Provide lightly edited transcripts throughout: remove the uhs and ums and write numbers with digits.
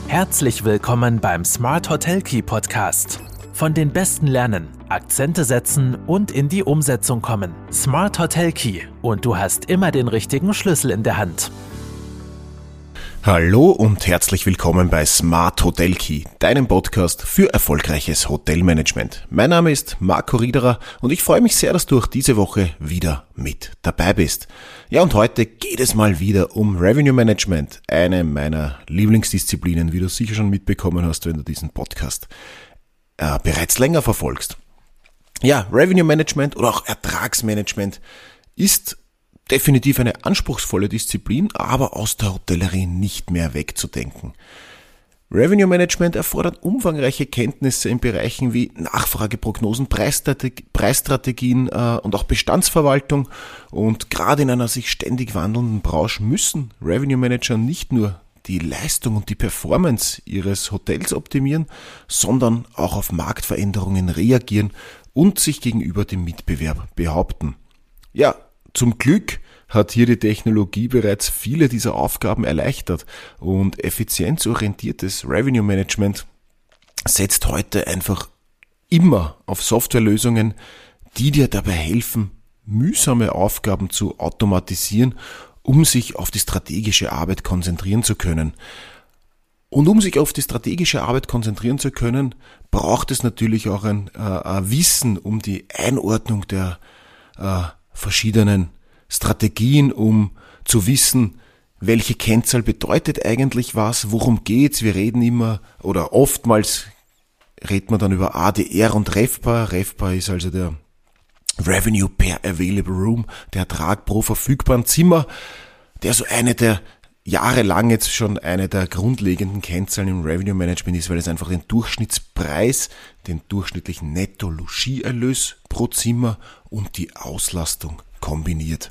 Herzlich willkommen beim Smart Hotel Key Podcast. Von den Besten lernen, Akzente setzen und in die Umsetzung kommen. Smart Hotel Key und du hast immer den richtigen Schlüssel in der Hand. Hallo und herzlich willkommen bei Smart Hotel Key, deinem Podcast für erfolgreiches Hotelmanagement. Mein Name ist Marco Riederer und ich freue mich sehr, dass du auch diese Woche wieder mit dabei bist. Ja, und heute geht es mal wieder um Revenue Management, eine meiner Lieblingsdisziplinen, wie du sicher schon mitbekommen hast, wenn du diesen Podcast bereits länger verfolgst. Ja, Revenue Management oder auch Ertragsmanagement ist definitiv eine anspruchsvolle Disziplin, aber aus der Hotellerie nicht mehr wegzudenken. Revenue Management erfordert umfangreiche Kenntnisse in Bereichen wie Nachfrageprognosen, Preisstrategien und auch Bestandsverwaltung. Und gerade in einer sich ständig wandelnden Branche müssen Revenue Manager nicht nur die Leistung und die Performance ihres Hotels optimieren, sondern auch auf Marktveränderungen reagieren und sich gegenüber dem Mitbewerb behaupten. Ja, zum Glück hat hier die Technologie bereits viele dieser Aufgaben erleichtert und effizienzorientiertes Revenue Management setzt heute einfach immer auf Softwarelösungen, die dir dabei helfen, mühsame Aufgaben zu automatisieren, um sich auf die strategische Arbeit konzentrieren zu können. Und um sich auf die strategische Arbeit konzentrieren zu können, braucht es natürlich auch ein Wissen um die Einordnung der verschiedenen Strategien, um zu wissen, welche Kennzahl bedeutet eigentlich was, worum geht's. Wir reden immer oder oftmals redet man dann über ADR und RevPAR. RevPAR ist also der Revenue per Available Room, der Ertrag pro verfügbaren Zimmer, der so jahrelang jetzt schon eine der grundlegenden Kennzahlen im Revenue Management ist, weil es einfach den Durchschnittspreis, den durchschnittlichen Netto-Logieerlös pro Zimmer und die Auslastung kombiniert.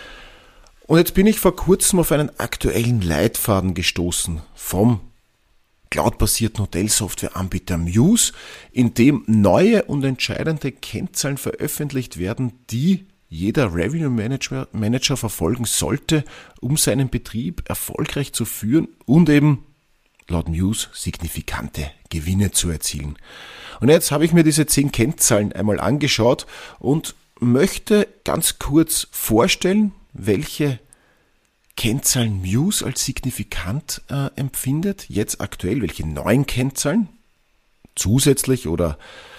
Und jetzt bin ich vor kurzem auf einen aktuellen Leitfaden gestoßen vom cloudbasierten Hotelsoftwareanbieter Muse, in dem neue und entscheidende Kennzahlen veröffentlicht werden, die jeder Revenue Manager verfolgen sollte, um seinen Betrieb erfolgreich zu führen und eben laut Muse signifikante Gewinne zu erzielen. Und jetzt habe ich mir diese 10 Kennzahlen einmal angeschaut und möchte ganz kurz vorstellen, welche Kennzahlen Muse als signifikant empfindet, jetzt aktuell, welche neuen Kennzahlen zusätzlich oder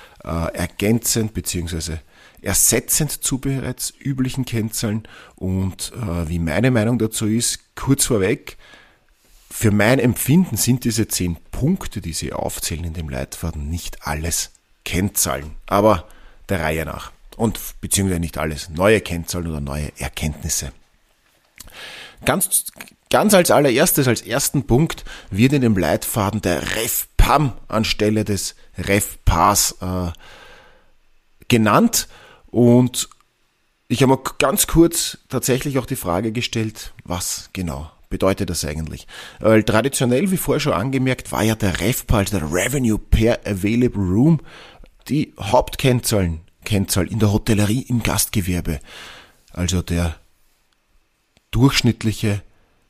ergänzend bzw. ersetzend zu bereits üblichen Kennzahlen und wie meine Meinung dazu ist, kurz vorweg, für mein Empfinden sind diese 10 Punkte, die sie aufzählen in dem Leitfaden, nicht alles Kennzahlen, aber der Reihe nach. Und beziehungsweise nicht alles neue Kennzahlen oder neue Erkenntnisse. Ganz als allererstes, als ersten Punkt wird in dem Leitfaden der RevPAM anstelle des RevPARs genannt. Und ich habe mir ganz kurz tatsächlich auch die Frage gestellt, was genau bedeutet das eigentlich? Weil traditionell, wie vorher schon angemerkt, war ja der RevPAR, also der Revenue per Available Room, die Hauptkennzahl in der Hotellerie im Gastgewerbe, also der durchschnittliche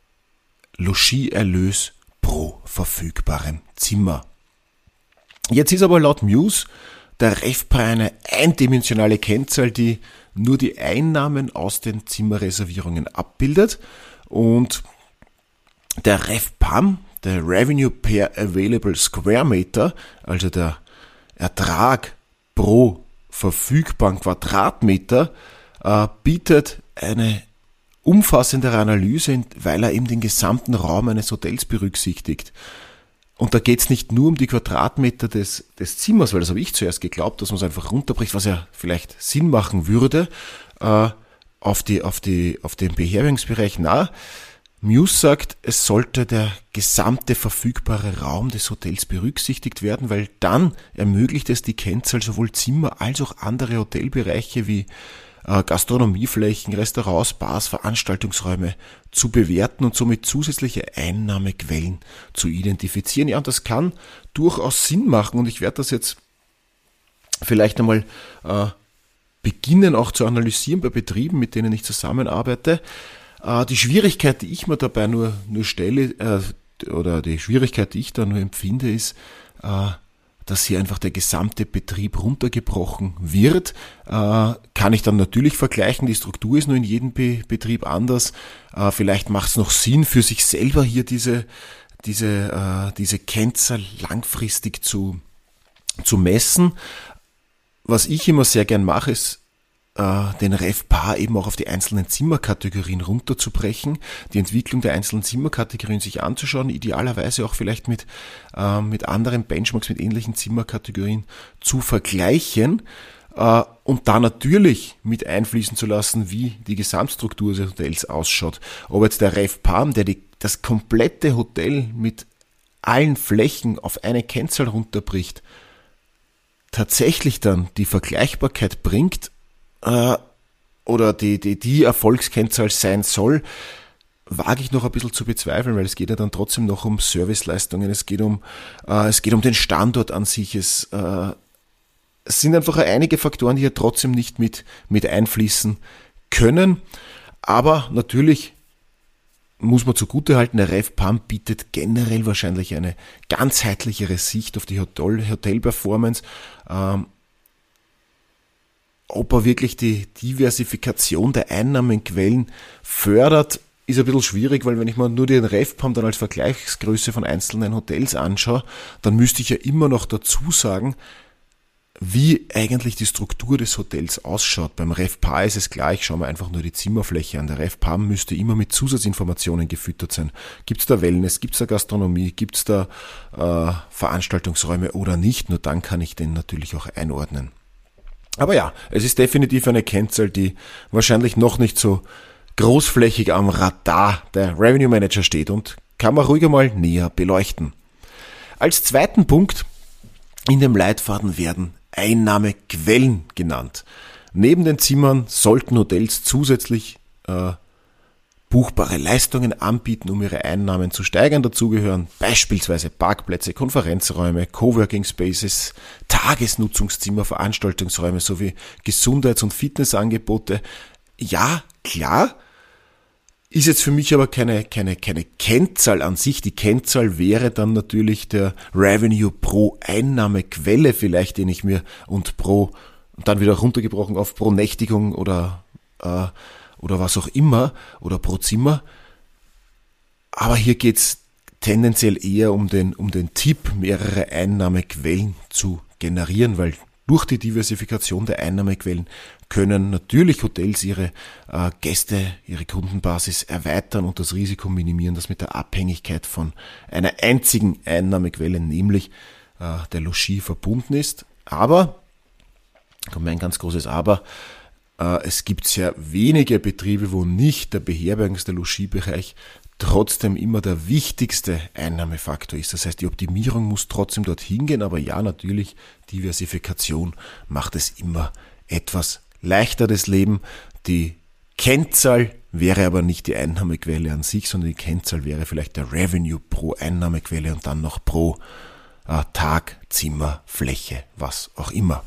Logieerlös pro verfügbarem Zimmer. Jetzt ist aber laut Muse der RevPAR eine eindimensionale Kennzahl, die nur die Einnahmen aus den Zimmerreservierungen abbildet und der RevPAM, der Revenue per Available Square Meter, also der Ertrag pro verfügbaren Quadratmeter, bietet eine umfassendere Analyse, weil er eben den gesamten Raum eines Hotels berücksichtigt. Und da geht es nicht nur um die Quadratmeter des Zimmers, weil das habe ich zuerst geglaubt, dass man es einfach runterbricht, was ja vielleicht Sinn machen würde, auf den Beherbergungsbereich nah. Muse sagt, es sollte der gesamte verfügbare Raum des Hotels berücksichtigt werden, weil dann ermöglicht es die Kennzahl sowohl Zimmer als auch andere Hotelbereiche wie Gastronomieflächen, Restaurants, Bars, Veranstaltungsräume zu bewerten und somit zusätzliche Einnahmequellen zu identifizieren. Ja, und das kann durchaus Sinn machen und ich werde das jetzt vielleicht einmal beginnen auch zu analysieren bei Betrieben, mit denen ich zusammenarbeite. Die Schwierigkeit, die ich mir dabei nur stelle, oder die Schwierigkeit, die ich da nur empfinde, ist, dass hier einfach der gesamte Betrieb runtergebrochen wird. Kann ich dann natürlich vergleichen, die Struktur ist nur in jedem Betrieb anders. Vielleicht macht es noch Sinn, für sich selber hier diese Kennzahl langfristig zu messen. Was ich immer sehr gern mache, ist, den RevPAR eben auch auf die einzelnen Zimmerkategorien runterzubrechen, die Entwicklung der einzelnen Zimmerkategorien sich anzuschauen, idealerweise auch vielleicht mit anderen Benchmarks, mit ähnlichen Zimmerkategorien zu vergleichen und da natürlich mit einfließen zu lassen, wie die Gesamtstruktur des Hotels ausschaut. Ob jetzt der RevPAR, der das komplette Hotel mit allen Flächen auf eine Kennzahl runterbricht, tatsächlich dann die Vergleichbarkeit bringt, oder die Erfolgskennzahl sein soll, wage ich noch ein bisschen zu bezweifeln, weil es geht ja dann trotzdem noch um Serviceleistungen, es geht um den Standort an sich, es sind einfach einige Faktoren, die ja trotzdem nicht mit einfließen können, aber natürlich muss man zugutehalten, der RevPAR bietet generell wahrscheinlich eine ganzheitlichere Sicht auf die Hotel-Performance. Ob er wirklich die Diversifikation der Einnahmenquellen fördert, ist ein bisschen schwierig, weil wenn ich mir nur den RevPAR dann als Vergleichsgröße von einzelnen Hotels anschaue, dann müsste ich ja immer noch dazu sagen, wie eigentlich die Struktur des Hotels ausschaut. Beim RevPAR ist es klar, ich schaue mir einfach nur die Zimmerfläche an. Der RevPAR müsste immer mit Zusatzinformationen gefüttert sein. Gibt es da Wellness, gibt es da Gastronomie, gibt es da Veranstaltungsräume oder nicht? Nur dann kann ich den natürlich auch einordnen. Aber ja, es ist definitiv eine Kennzahl, die wahrscheinlich noch nicht so großflächig am Radar der Revenue Manager steht und kann man ruhig mal näher beleuchten. Als zweiten Punkt in dem Leitfaden werden Einnahmequellen genannt. Neben den Zimmern sollten Hotels zusätzlich buchbare Leistungen anbieten, um ihre Einnahmen zu steigern. Dazu gehören beispielsweise Parkplätze, Konferenzräume, Coworking Spaces, Tagesnutzungszimmer, Veranstaltungsräume sowie Gesundheits- und Fitnessangebote. Ja, klar, ist jetzt für mich aber keine Kennzahl an sich. Die Kennzahl wäre dann natürlich der Revenue pro Einnahmequelle vielleicht, den ich mir und dann wieder runtergebrochen auf pro Nächtigung oder was auch immer oder pro Zimmer. Aber hier geht's tendenziell eher um den Tipp, mehrere Einnahmequellen zu generieren, weil durch die Diversifikation der Einnahmequellen können natürlich Hotels ihre Gäste, ihre Kundenbasis erweitern und das Risiko minimieren, das mit der Abhängigkeit von einer einzigen Einnahmequelle, nämlich der Logis, verbunden ist. Aber, kommt ein ganz großes Aber, es gibt sehr wenige Betriebe, wo nicht der Beherbergungs-, der Logis-Bereich trotzdem immer der wichtigste Einnahmefaktor ist. Das heißt, die Optimierung muss trotzdem dorthin gehen, aber ja, natürlich, Diversifikation macht es immer etwas leichter, das Leben. Die Kennzahl wäre aber nicht die Einnahmequelle an sich, sondern die Kennzahl wäre vielleicht der Revenue pro Einnahmequelle und dann noch pro Tag, Zimmer, Fläche, was auch immer.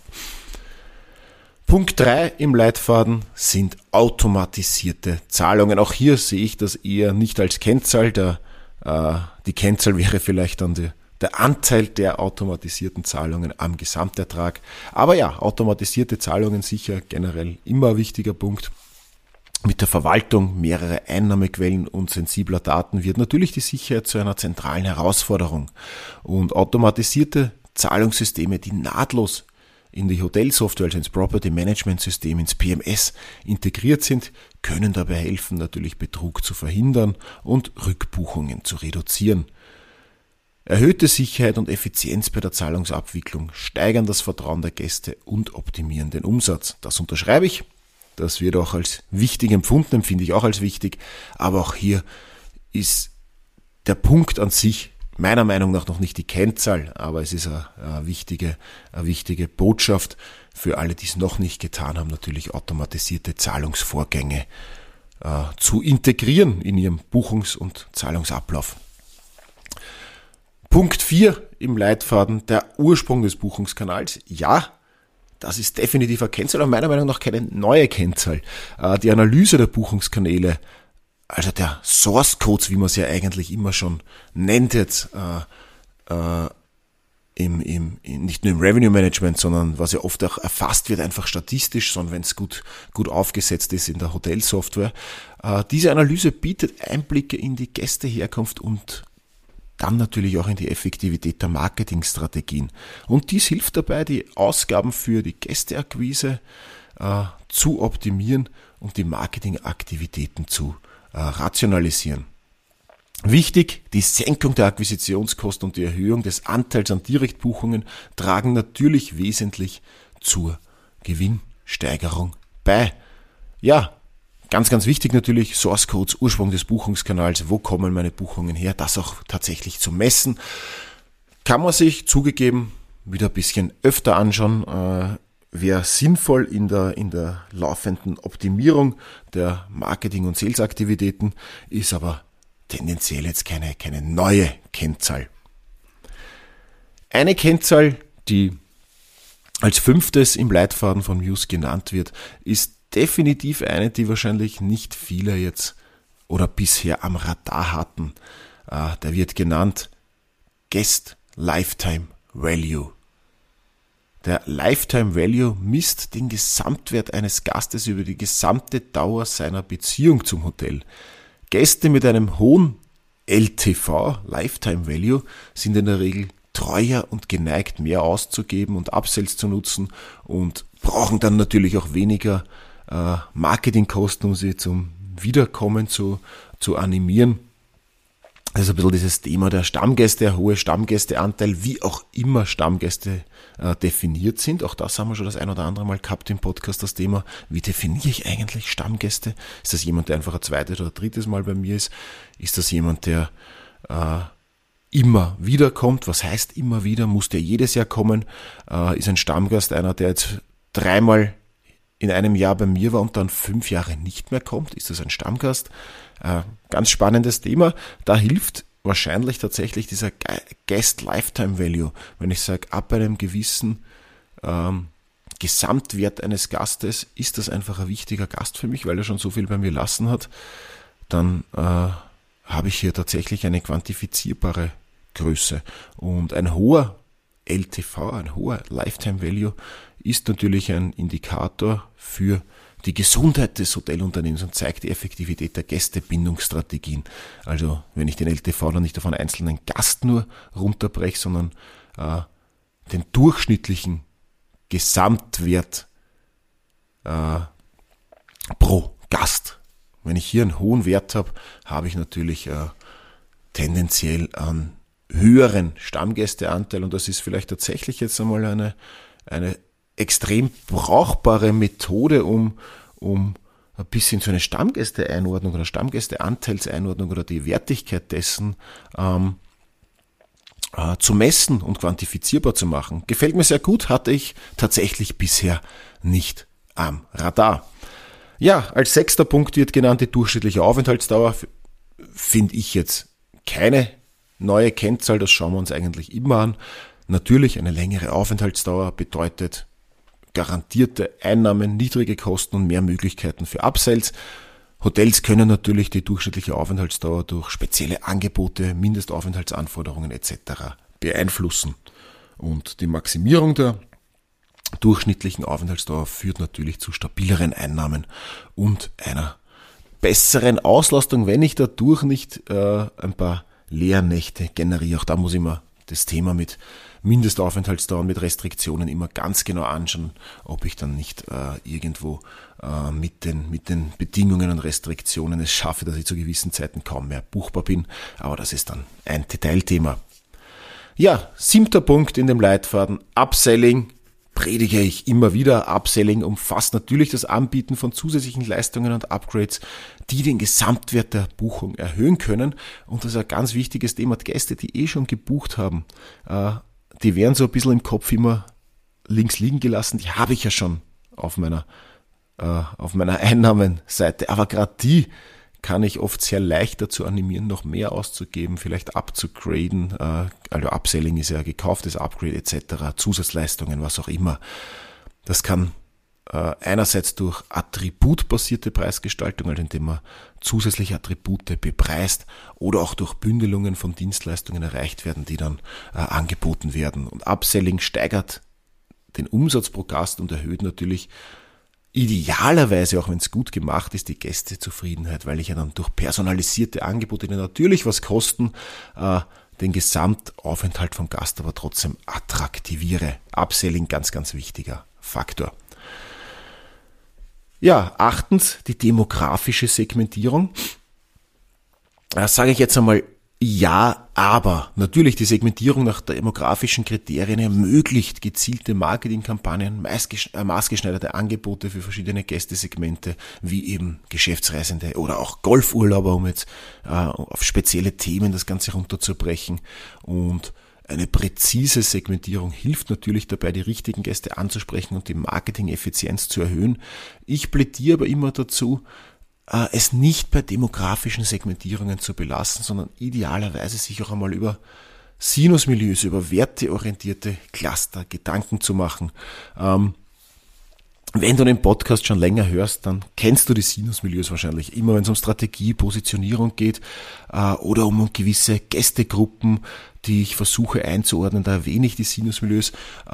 Punkt 3 im Leitfaden sind automatisierte Zahlungen. Auch hier sehe ich das eher nicht als Kennzahl. Die Kennzahl wäre vielleicht dann der Anteil der automatisierten Zahlungen am Gesamtertrag. Aber ja, automatisierte Zahlungen sicher generell immer ein wichtiger Punkt. Mit der Verwaltung mehrerer Einnahmequellen und sensibler Daten wird natürlich die Sicherheit zu einer zentralen Herausforderung. Und automatisierte Zahlungssysteme, die nahtlos in die Hotelsoftware, also ins Property Management System, ins PMS integriert sind, können dabei helfen, natürlich Betrug zu verhindern und Rückbuchungen zu reduzieren. Erhöhte Sicherheit und Effizienz bei der Zahlungsabwicklung steigern das Vertrauen der Gäste und optimieren den Umsatz. Das unterschreibe ich. Das wird auch als wichtig empfunden, empfinde ich auch als wichtig. Aber auch hier ist der Punkt an sich meiner Meinung nach noch nicht die Kennzahl, aber es ist eine wichtige Botschaft für alle, die es noch nicht getan haben, natürlich automatisierte Zahlungsvorgänge zu integrieren in ihrem Buchungs- und Zahlungsablauf. Punkt 4 im Leitfaden, der Ursprung des Buchungskanals. Ja, das ist definitiv eine Kennzahl, aber meiner Meinung nach keine neue Kennzahl. Die Analyse der Buchungskanäle also der Source Codes, wie man es ja eigentlich immer schon nennt jetzt, nicht nur im Revenue Management, sondern was ja oft auch erfasst wird, einfach statistisch, sondern wenn es gut aufgesetzt ist in der Hotelsoftware. Diese Analyse bietet Einblicke in die Gästeherkunft und dann natürlich auch in die Effektivität der Marketingstrategien. Und dies hilft dabei, die Ausgaben für die Gästeakquise zu optimieren und die Marketingaktivitäten zu rationalisieren. Wichtig, die Senkung der Akquisitionskosten und die Erhöhung des Anteils an Direktbuchungen tragen natürlich wesentlich zur Gewinnsteigerung bei. Ja, ganz, ganz wichtig natürlich, Source Codes, Ursprung des Buchungskanals, wo kommen meine Buchungen her, das auch tatsächlich zu messen. Kann man sich zugegeben wieder ein bisschen öfter anschauen, wäre sinnvoll in der laufenden Optimierung der Marketing- und Sales-Aktivitäten, ist aber tendenziell jetzt keine neue Kennzahl. Eine Kennzahl, die als 5. im Leitfaden von Muse genannt wird, ist definitiv eine, die wahrscheinlich nicht viele jetzt oder bisher am Radar hatten. Der wird genannt Guest Lifetime Value. Der Lifetime Value misst den Gesamtwert eines Gastes über die gesamte Dauer seiner Beziehung zum Hotel. Gäste mit einem hohen LTV, Lifetime Value, sind in der Regel treuer und geneigt, mehr auszugeben und Upsells zu nutzen und brauchen dann natürlich auch weniger Marketingkosten, um sie zum Wiederkommen zu animieren. Das ist ein bisschen dieses Thema der Stammgäste, der hohe Stammgästeanteil, wie auch immer Stammgäste definiert sind. Auch das haben wir schon das ein oder andere Mal gehabt im Podcast, das Thema, wie definiere ich eigentlich Stammgäste? Ist das jemand, der einfach ein zweites oder drittes Mal bei mir ist? Ist das jemand, der immer wieder kommt? Was heißt immer wieder? Muss der jedes Jahr kommen? Ist ein Stammgast einer, der jetzt 3-mal in einem Jahr bei mir war und dann 5 Jahre nicht mehr kommt? Ist das ein Stammgast? Ganz spannendes Thema. Da hilft wahrscheinlich tatsächlich dieser Guest Lifetime Value. Wenn ich sage, ab einem gewissen Gesamtwert eines Gastes ist das einfach ein wichtiger Gast für mich, weil er schon so viel bei mir lassen hat, dann habe ich hier tatsächlich eine quantifizierbare Größe. Und ein hoher LTV, ein hoher Lifetime Value ist natürlich ein Indikator für die Gesundheit des Hotelunternehmens und zeigt die Effektivität der Gästebindungsstrategien. Also wenn ich den LTV dann nicht auf einen einzelnen Gast nur runterbreche, sondern den durchschnittlichen Gesamtwert pro Gast. Wenn ich hier einen hohen Wert habe, habe ich natürlich tendenziell einen höheren Stammgästeanteil und das ist vielleicht tatsächlich jetzt einmal eine extrem brauchbare Methode, um ein bisschen so eine Stammgästeeinordnung oder Stammgästeanteilseinordnung oder die Wertigkeit dessen zu messen und quantifizierbar zu machen. Gefällt mir sehr gut, hatte ich tatsächlich bisher nicht am Radar. Ja, als 6. Punkt wird genannt die durchschnittliche Aufenthaltsdauer. Finde ich jetzt keine neue Kennzahl, das schauen wir uns eigentlich immer an. Natürlich eine längere Aufenthaltsdauer bedeutet garantierte Einnahmen, niedrige Kosten und mehr Möglichkeiten für Upsells. Hotels können natürlich die durchschnittliche Aufenthaltsdauer durch spezielle Angebote, Mindestaufenthaltsanforderungen etc. beeinflussen. Und die Maximierung der durchschnittlichen Aufenthaltsdauer führt natürlich zu stabileren Einnahmen und einer besseren Auslastung, wenn ich dadurch nicht ein paar Leernächte generiere. Auch da muss ich mir das Thema mit Mindestaufenthaltsdauern, mit Restriktionen immer ganz genau anschauen, ob ich dann nicht irgendwo mit den Bedingungen und Restriktionen es schaffe, dass ich zu gewissen Zeiten kaum mehr buchbar bin. Aber das ist dann ein Detailthema. Ja, 7. Punkt in dem Leitfaden, Upselling. Predige ich immer wieder. Upselling umfasst natürlich das Anbieten von zusätzlichen Leistungen und Upgrades, die den Gesamtwert der Buchung erhöhen können. Und das ist ein ganz wichtiges Thema. Die Gäste, die schon gebucht haben, die werden so ein bisschen im Kopf immer links liegen gelassen. Die habe ich ja schon auf meiner Einnahmenseite. Aber gerade die kann ich oft sehr leicht dazu animieren, noch mehr auszugeben, vielleicht abzugraden. Also Upselling ist ja gekauftes Upgrade etc., Zusatzleistungen, was auch immer. Das kann einerseits durch attributbasierte Preisgestaltung, also indem man zusätzliche Attribute bepreist, oder auch durch Bündelungen von Dienstleistungen erreicht werden, die dann angeboten werden. Und Upselling steigert den Umsatz pro Gast und erhöht natürlich idealerweise, auch wenn es gut gemacht ist, die Gästezufriedenheit, weil ich ja dann durch personalisierte Angebote, die natürlich was kosten, den Gesamtaufenthalt vom Gast aber trotzdem attraktiviere. Upselling, ganz, ganz wichtiger Faktor. Ja, achtens, die demografische Segmentierung. Sage ich jetzt einmal ja, aber natürlich die Segmentierung nach demografischen Kriterien ermöglicht gezielte Marketingkampagnen, maßgeschneiderte Angebote für verschiedene Gästesegmente, wie eben Geschäftsreisende oder auch Golfurlauber, um jetzt auf spezielle Themen das Ganze runterzubrechen. Und eine präzise Segmentierung hilft natürlich dabei, die richtigen Gäste anzusprechen und die Marketing-Effizienz zu erhöhen. Ich plädiere aber immer dazu, es nicht bei demografischen Segmentierungen zu belassen, sondern idealerweise sich auch einmal über Sinusmilieus, über werteorientierte Cluster Gedanken zu machen. Wenn du den Podcast schon länger hörst, dann kennst du die Sinusmilieus wahrscheinlich. Immer wenn es um Strategie, Positionierung geht oder um gewisse Gästegruppen, die ich versuche einzuordnen, da erwähne ich die Sinusmilieus.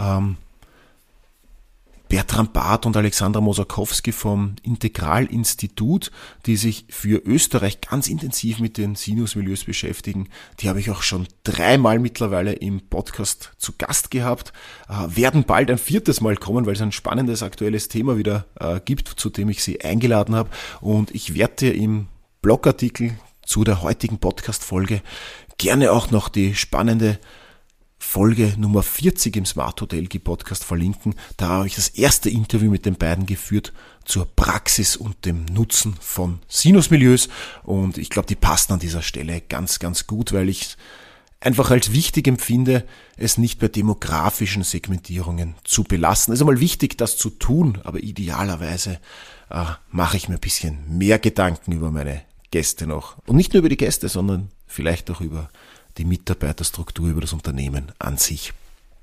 Bertram Barth und Alexandra Mosakowski vom Integralinstitut, die sich für Österreich ganz intensiv mit den Sinusmilieus beschäftigen. Die habe ich auch schon 3-mal mittlerweile im Podcast zu Gast gehabt, werden bald ein 4. Mal kommen, weil es ein spannendes aktuelles Thema wieder gibt, zu dem ich sie eingeladen habe. Und ich werde dir im Blogartikel zu der heutigen Podcast-Folge gerne auch noch die spannende Folge Nummer 40 im Smart Hotelkey Podcast verlinken. Da habe ich das erste Interview mit den beiden geführt zur Praxis und dem Nutzen von Sinusmilieus. Und ich glaube, die passen an dieser Stelle ganz, ganz gut, weil ich einfach als wichtig empfinde, es nicht bei demografischen Segmentierungen zu belassen. Es ist einmal wichtig, das zu tun, aber idealerweise mache ich mir ein bisschen mehr Gedanken über meine Gäste noch. Und nicht nur über die Gäste, sondern vielleicht auch über die Mitarbeiterstruktur, über das Unternehmen an sich.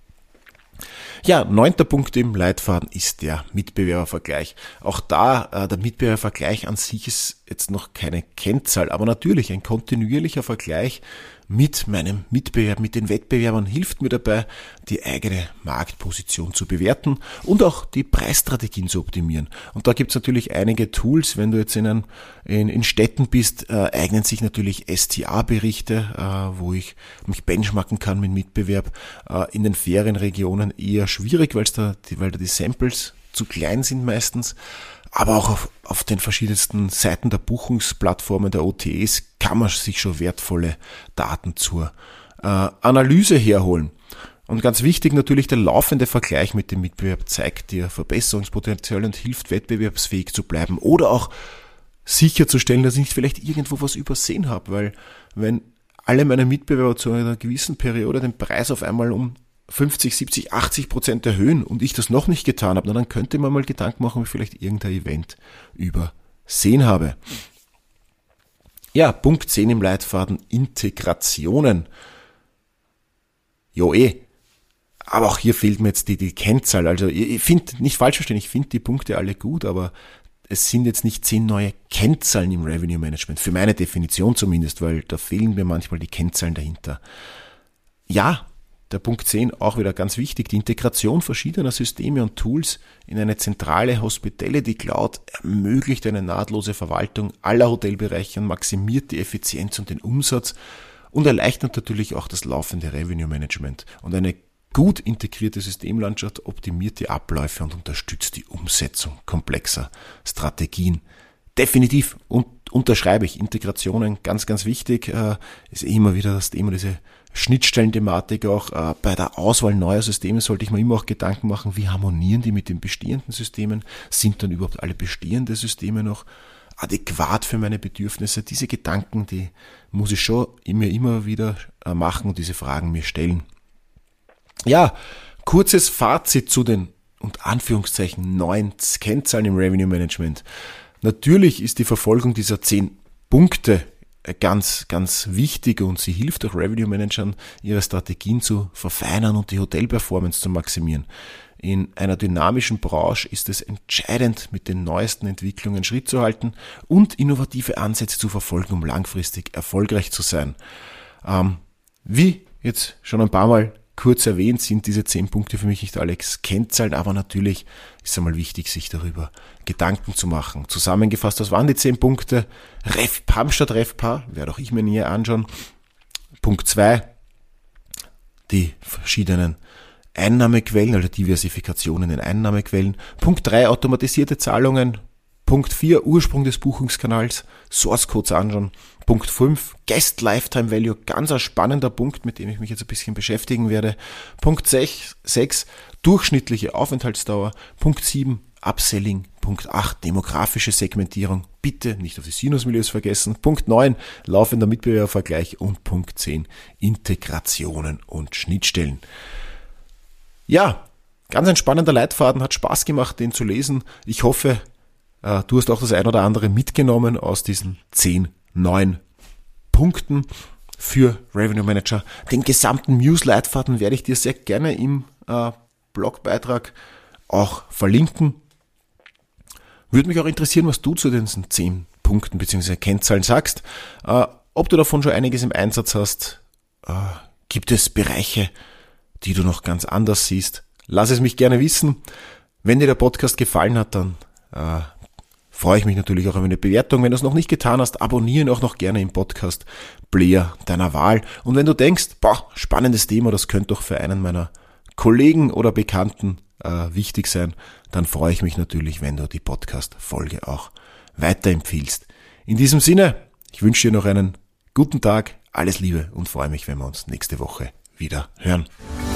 Ja, 9. Punkt im Leitfaden ist der Mitbewerbervergleich. Auch da, der Mitbewerbervergleich an sich ist jetzt noch keine Kennzahl, aber natürlich ein kontinuierlicher Vergleich mit meinem Mitbewerb, mit den Wettbewerbern hilft mir dabei, die eigene Marktposition zu bewerten und auch die Preisstrategien zu optimieren. Und da gibt es natürlich einige Tools. Wenn du jetzt in Städten bist, eignen sich natürlich STA-Berichte, wo ich mich benchmarken kann mit Mitbewerb. In den Ferienregionen eher schwierig, weil da die Samples zu klein sind meistens. Aber auch auf den verschiedensten Seiten der Buchungsplattformen, der OTAs, kann man sich schon wertvolle Daten zur Analyse herholen. Und ganz wichtig natürlich, der laufende Vergleich mit dem Mitbewerb zeigt dir Verbesserungspotenzial und hilft, wettbewerbsfähig zu bleiben oder auch sicherzustellen, dass ich nicht vielleicht irgendwo was übersehen habe, weil wenn alle meine Mitbewerber zu einer gewissen Periode den Preis auf einmal um 50, 70, 80% erhöhen und ich das noch nicht getan habe, dann könnte man mal Gedanken machen, ob ich vielleicht irgendein Event übersehen habe. Ja, Punkt 10 im Leitfaden, Integrationen. Aber auch hier fehlt mir jetzt die Kennzahl. Also ich finde, nicht falsch verstehen, ich finde die Punkte alle gut, aber es sind jetzt nicht 10 neue Kennzahlen im Revenue Management, für meine Definition zumindest, weil da fehlen mir manchmal die Kennzahlen dahinter. Ja, der Punkt 10, auch wieder ganz wichtig, die Integration verschiedener Systeme und Tools in eine zentrale Hospitality Cloud ermöglicht eine nahtlose Verwaltung aller Hotelbereiche und maximiert die Effizienz und den Umsatz und erleichtert natürlich auch das laufende Revenue Management. Und eine gut integrierte Systemlandschaft optimiert die Abläufe und unterstützt die Umsetzung komplexer Strategien. Definitiv unterschreibe ich. Integrationen, ganz, ganz wichtig, ist immer wieder das Thema, diese Schnittstellenthematik auch. Bei der Auswahl neuer Systeme sollte ich mir immer auch Gedanken machen, wie harmonieren die mit den bestehenden Systemen? Sind dann überhaupt alle bestehenden Systeme noch adäquat für meine Bedürfnisse? Diese Gedanken, die muss ich schon immer wieder machen und diese Fragen mir stellen. Ja, kurzes Fazit zu den, unter Anführungszeichen, 9 Kennzahlen im Revenue Management. Natürlich ist die Verfolgung dieser 10 Punkte ganz, ganz wichtig und sie hilft auch Revenue Managern, ihre Strategien zu verfeinern und die Hotelperformance zu maximieren. In einer dynamischen Branche ist es entscheidend, mit den neuesten Entwicklungen Schritt zu halten und innovative Ansätze zu verfolgen, um langfristig erfolgreich zu sein. Wie jetzt schon ein paar Mal kurz erwähnt, sind diese 10 Punkte für mich nicht alle Kennzahlen, aber natürlich ist es einmal wichtig, sich darüber Gedanken zu machen. Zusammengefasst, was waren die 10 Punkte? PAM statt RevPAR, werde auch ich mir näher anschauen. Punkt 2, die verschiedenen Einnahmequellen oder Diversifikationen in Einnahmequellen. Punkt 3, automatisierte Zahlungen. Punkt 4, Ursprung des Buchungskanals, Source Codes anschauen. Punkt 5, Guest Lifetime Value, ganz ein spannender Punkt, mit dem ich mich jetzt ein bisschen beschäftigen werde. Punkt 6, durchschnittliche Aufenthaltsdauer. Punkt 7, Upselling. Punkt 8, demografische Segmentierung. Bitte nicht auf die Sinusmilieus vergessen. Punkt 9, laufender Mitbewerbervergleich. Und Punkt 10, Integrationen und Schnittstellen. Ja, ganz ein spannender Leitfaden, hat Spaß gemacht, den zu lesen. Ich hoffe, du hast auch das ein oder andere mitgenommen aus diesen 10 neuen Punkten für Revenue Manager. Den gesamten News-Leitfaden werde ich dir sehr gerne im Blogbeitrag auch verlinken. Würde mich auch interessieren, was du zu diesen 10 Punkten bzw. Kennzahlen sagst. Ob du davon schon einiges im Einsatz hast. Gibt es Bereiche, die du noch ganz anders siehst? Lass es mich gerne wissen. Wenn dir der Podcast gefallen hat, dann freue ich mich natürlich auch über eine Bewertung. Wenn du es noch nicht getan hast, abonniere ihn auch noch gerne im Podcast-Player deiner Wahl. Und wenn du denkst, spannendes Thema, das könnte doch für einen meiner Kollegen oder Bekannten wichtig sein, dann freue ich mich natürlich, wenn du die Podcast-Folge auch weiterempfiehlst. In diesem Sinne, ich wünsche dir noch einen guten Tag, alles Liebe und freue mich, wenn wir uns nächste Woche wieder hören.